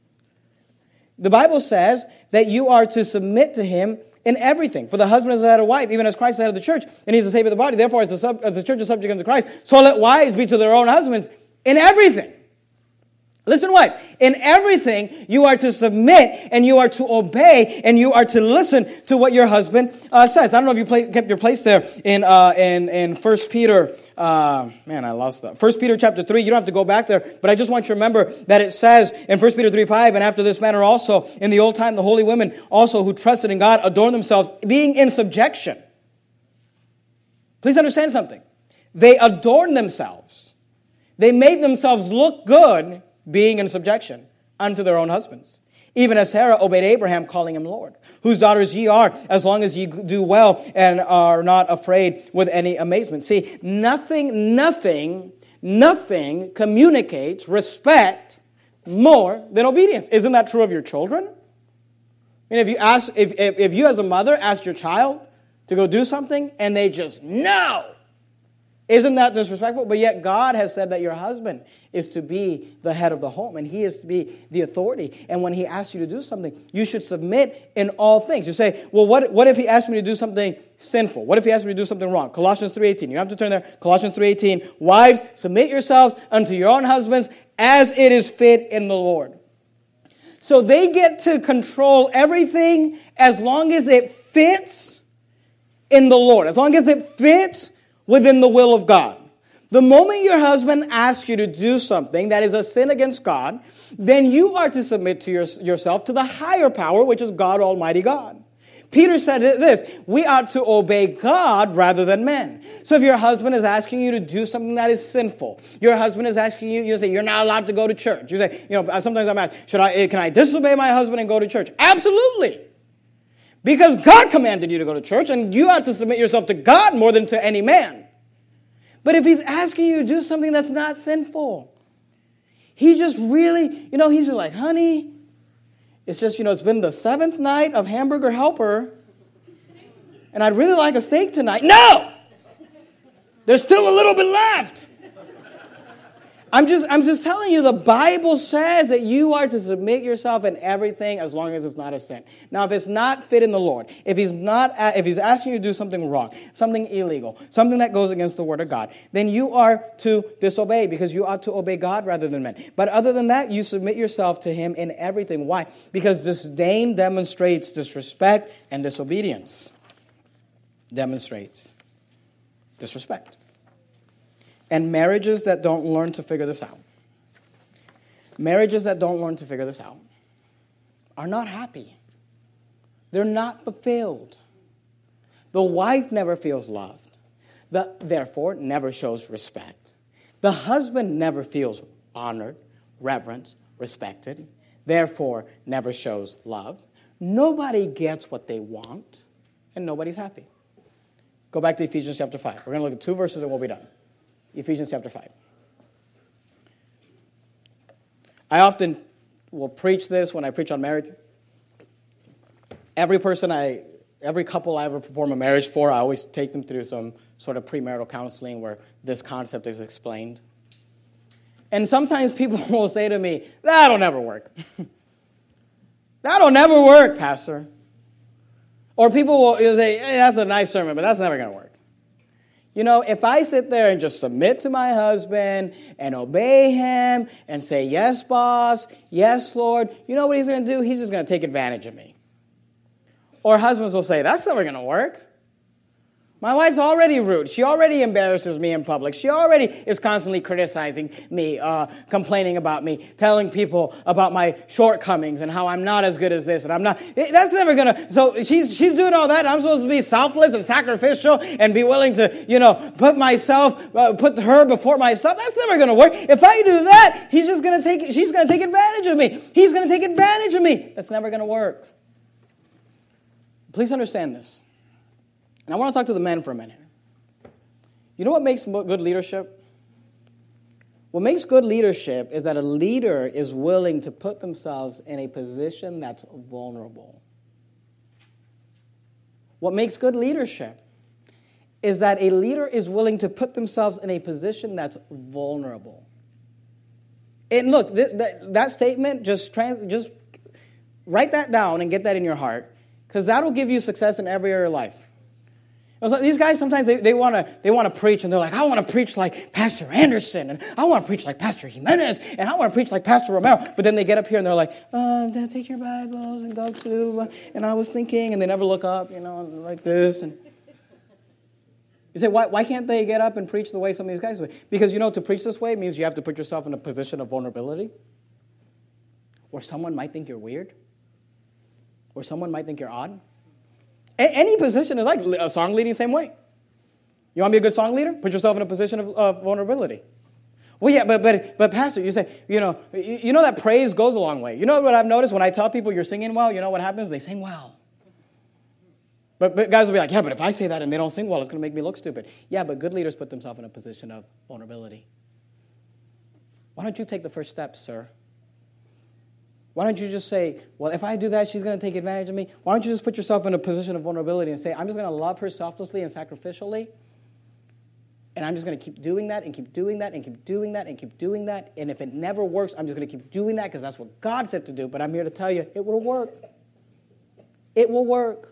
The Bible says that you are to submit to him in everything. For the husband is the head of the wife, even as Christ is the head of the church, and he's the Savior of the body. Therefore, as the, sub, as the church is subject unto Christ, so let wives be to their own husbands in everything. Listen, wife, in everything you are to submit and you are to obey and you are to listen to what your husband uh, says. I don't know if you play, kept your place there in uh, in in First Peter. Uh, man, I lost that. First Peter chapter three. You don't have to go back there, but I just want you to remember that it says in First Peter three five, and after this manner also in the old time the holy women also who trusted in God adorned themselves, being in subjection. Please understand something. They adorned themselves. They made themselves look good, being in subjection unto their own husbands. Even as Sarah obeyed Abraham, calling him Lord, whose daughters ye are, as long as ye do well and are not afraid with any amazement. See, nothing, nothing, nothing communicates respect more than obedience. Isn't that true of your children? I mean, if you ask, if, if, if you as a mother ask your child to go do something and they just no, Isn't that disrespectful? But yet God has said that your husband is to be the head of the home and he is to be the authority. And when he asks you to do something, you should submit in all things. You say, well, what, what if he asked me to do something sinful? What if he asked me to do something wrong? Colossians three eighteen. You have to turn there. Colossians three eighteen. Wives, submit yourselves unto your own husbands as it is fit in the Lord. So they get to control everything as long as it fits in the Lord. As long as it fits within the will of God. The moment your husband asks you to do something that is a sin against God, then you are to submit to your, yourself to the higher power, which is God Almighty God. Peter said this, we ought to obey God rather than men. So if your husband is asking you to do something that is sinful, your husband is asking you, you say, you're not allowed to go to church. You say, you know, sometimes I'm asked, should I, can I disobey my husband and go to church? Absolutely. Because God commanded you to go to church, and you have to submit yourself to God more than to any man. But if he's asking you to do something that's not sinful, he just really, you know, he's just like, honey, it's just, you know, it's been the seventh night of Hamburger Helper, and I'd really like a steak tonight. No! There's still a little bit left. I'm just, I'm just telling you, the Bible says that you are to submit yourself in everything as long as it's not a sin. Now, if it's not fit in the Lord, if he's not, if he's asking you to do something wrong, something illegal, something that goes against the Word of God, then you are to disobey because you ought to obey God rather than men. But other than that, you submit yourself to Him in everything. Why? Because disdain demonstrates disrespect, and disobedience demonstrates disrespect. And marriages that don't learn to figure this out, marriages that don't learn to figure this out are not happy. They're not fulfilled. The wife never feels loved. The, therefore, never shows respect. The husband never feels honored, reverenced, respected. Therefore, never shows love. Nobody gets what they want, and nobody's happy. Go back to Ephesians chapter five. We're going to look at two verses and we'll be done. Ephesians chapter five. I often will preach this when I preach on marriage. Every person I, every couple I ever perform a marriage for, I always take them through some sort of premarital counseling where this concept is explained. And sometimes people will say to me, that'll never work. That'll never work, Pastor. Or people will say, hey, that's a nice sermon, but that's never going to work. You know, if I sit there and just submit to my husband and obey him and say, yes, boss, yes, Lord, you know what he's going to do? He's just going to take advantage of me. Or husbands will say, that's never going to work. My wife's already rude. She already embarrasses me in public. She already is constantly criticizing me, uh, complaining about me, telling people about my shortcomings and how I'm not as good as this and I'm not. That's never going to. So she's she's doing all that. I'm supposed to be selfless and sacrificial and be willing to, you know, put myself, uh, put her before myself. That's never going to work. If I do that, he's just going to take. She's going to take advantage of me. He's going to take advantage of me. That's never going to work. Please understand this. And I want to talk to the men for a minute. You know what makes good leadership? What makes good leadership is that a leader is willing to put themselves in a position that's vulnerable. What makes good leadership is that a leader is willing to put themselves in a position that's vulnerable. And look, th- th- that statement, just, trans- just write that down and get that in your heart, because that'll give you success in every area of life. These guys sometimes they, they want to they want to preach and they're like, I want to preach like Pastor Anderson and I want to preach like Pastor Jimenez and I want to preach like Pastor Romero. But then they get up here and they're like, uh, take your Bibles and go to, uh, and I was thinking, and they never look up, you know, like this. And you say, why why can't they get up and preach the way some of these guys do? Because, you know, to preach this way means you have to put yourself in a position of vulnerability where someone might think you're weird, where someone might think you're odd. Any position is like a song leading the same way. You want to be a good song leader? Put yourself in a position of, of vulnerability. Well, yeah, but but but Pastor, you say, you know, you, you know that praise goes a long way. You know what I've noticed when I tell people you're singing well, you know what happens? They sing well. But, but guys will be like, yeah, but if I say that and they don't sing well, it's going to make me look stupid. Yeah, but good leaders put themselves in a position of vulnerability. Why don't you take the first step, sir? Why don't you just say, well, if I do that, she's going to take advantage of me. Why don't you just put yourself in a position of vulnerability and say, I'm just going to love her selflessly and sacrificially. And I'm just going to keep doing that and keep doing that and keep doing that and keep doing that. And if it never works, I'm just going to keep doing that because that's what God said to do. But I'm here to tell you, it will work. It will work.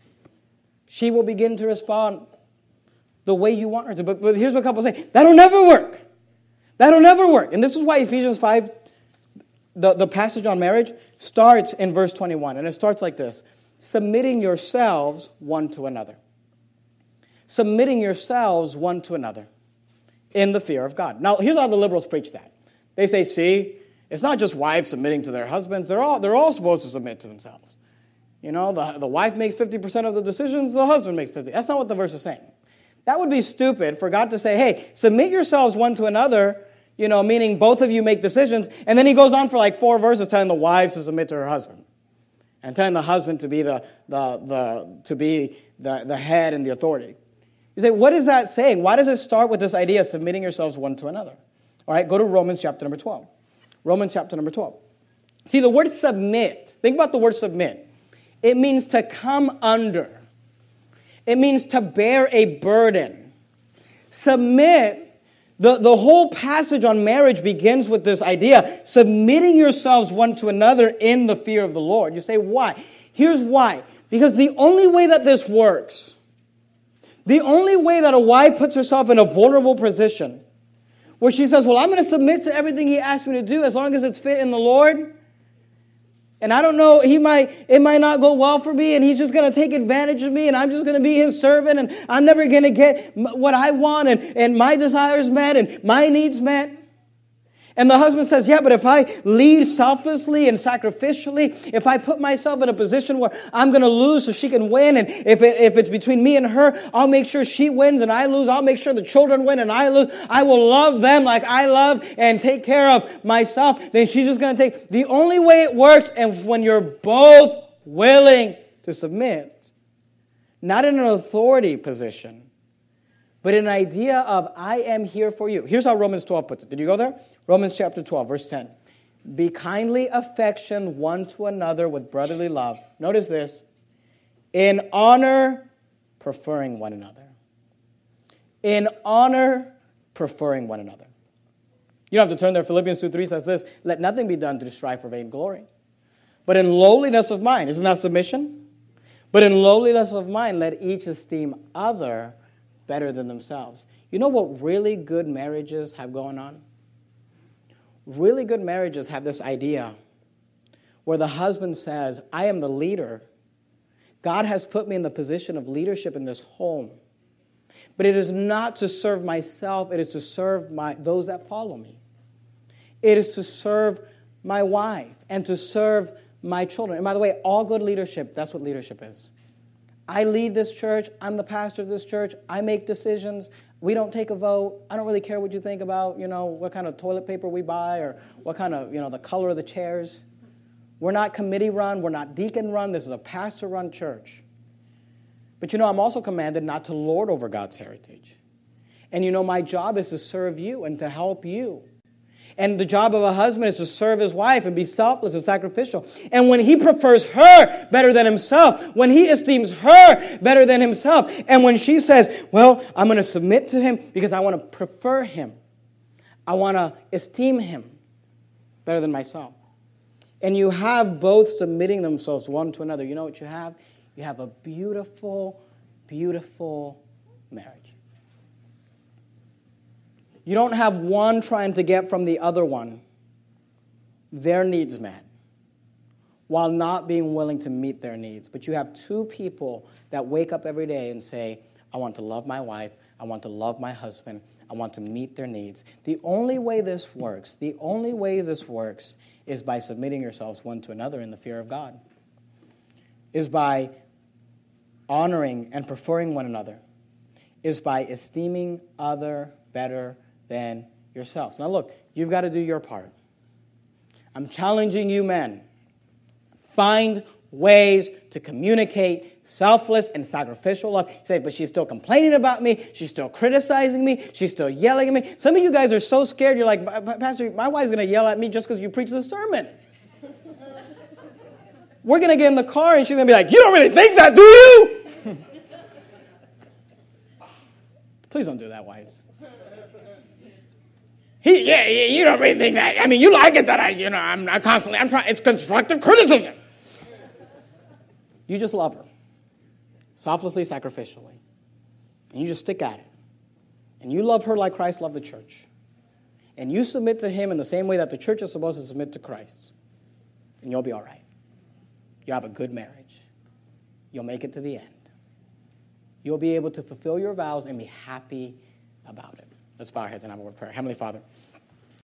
She will begin to respond the way you want her to. But, but here's what couples say. That'll never work. That'll never work. And this is why Ephesians five, the, the passage on marriage, starts in verse twenty-one. And it starts like this. Submitting yourselves one to another. Submitting yourselves one to another in the fear of God. Now, here's how the liberals preach that. They say, see, it's not just wives submitting to their husbands. They're all, they're all supposed to submit to themselves. You know, the, the wife makes fifty percent of the decisions, the husband makes fifty. That's not what the verse is saying. That would be stupid for God to say, hey, submit yourselves one to another, you know, meaning both of you make decisions. And then he goes on for like four verses telling the wives to submit to her husband. And telling the husband to be the, the, the, to be the, the head and the authority. You say, what is that saying? Why does it start with this idea of submitting yourselves one to another? All right, go to Romans chapter number twelve. Romans chapter number twelve. See, the word submit, think about the word submit. It means to come under. It means to bear a burden. Submit, the, the whole passage on marriage begins with this idea, submitting yourselves one to another in the fear of the Lord. You say, why? Here's why. Because the only way that this works, the only way that a wife puts herself in a vulnerable position, where she says, well, I'm going to submit to everything he asked me to do as long as it's fit in the Lord. And I don't know, he might, it might not go well for me, and he's just going to take advantage of me, and I'm just going to be his servant, and I'm never going to get what I want, and, and my desires met, and my needs met. And the husband says, yeah, but if I lead selflessly and sacrificially, if I put myself in a position where I'm going to lose so she can win, and if, it, if it's between me and her, I'll make sure she wins and I lose. I'll make sure the children win and I lose. I will love them like I love and take care of myself. Then she's just going to take. The only way it works and when you're both willing to submit, not in an authority position, but an idea of I am here for you. Here's how Romans twelve puts it. Did you go there? Romans chapter twelve, verse ten. Be kindly affectioned one to another with brotherly love. Notice this. In honor, preferring one another. In honor, preferring one another. You don't have to turn there. Philippians two three says this. Let nothing be done to strive for vain glory. But in lowliness of mind. Isn't that submission? But in lowliness of mind, let each esteem other better than themselves. You know what really good marriages have going on? Really good marriages have this idea where the husband says, I am the leader. God has put me in the position of leadership in this home. But it is not to serve myself. It is to serve my those that follow me. It is to serve my wife and to serve my children. And by the way, all good leadership, that's what leadership is. I lead this church. I'm the pastor of this church. I make decisions. We don't take a vote. I don't really care what you think about, you know, what kind of toilet paper we buy or what kind of, you know, the color of the chairs. We're not committee run. We're not deacon run. This is a pastor run church. But, you know, I'm also commanded not to lord over God's heritage. And, you know, my job is to serve you and to help you. And the job of a husband is to serve his wife and be selfless and sacrificial. And when he prefers her better than himself, when he esteems her better than himself, and when she says, well, I'm going to submit to him because I want to prefer him. I want to esteem him better than myself. And you have both submitting themselves one to another. You know what you have? You have a beautiful, beautiful marriage. You don't have one trying to get from the other one their needs met while not being willing to meet their needs. But you have two people that wake up every day and say, I want to love my wife, I want to love my husband, I want to meet their needs. The only way this works, the only way this works is by submitting yourselves one to another in the fear of God, is by honoring and preferring one another, is by esteeming other better than yourselves. Now look, you've got to do your part. I'm challenging you men. Find ways to communicate selfless and sacrificial love. You say, but she's still complaining about me. She's still criticizing me. She's still yelling at me. Some of you guys are so scared. You're like, Pastor, my wife's going to yell at me just because you preach the sermon. We're going to get in the car and she's going to be like, you don't really think that, do you? Please don't do that, wives. He, yeah, yeah, you don't really think that. I mean, you like it that I, you know, I'm not constantly, I'm trying, it's constructive criticism. You just love her, selflessly, sacrificially. And you just stick at it. And you love her like Christ loved the church. And you submit to him in the same way that the church is supposed to submit to Christ. And you'll be all right. You'll have a good marriage. You'll make it to the end. You'll be able to fulfill your vows and be happy about it. Let's bow our heads and have a word of prayer. Heavenly Father,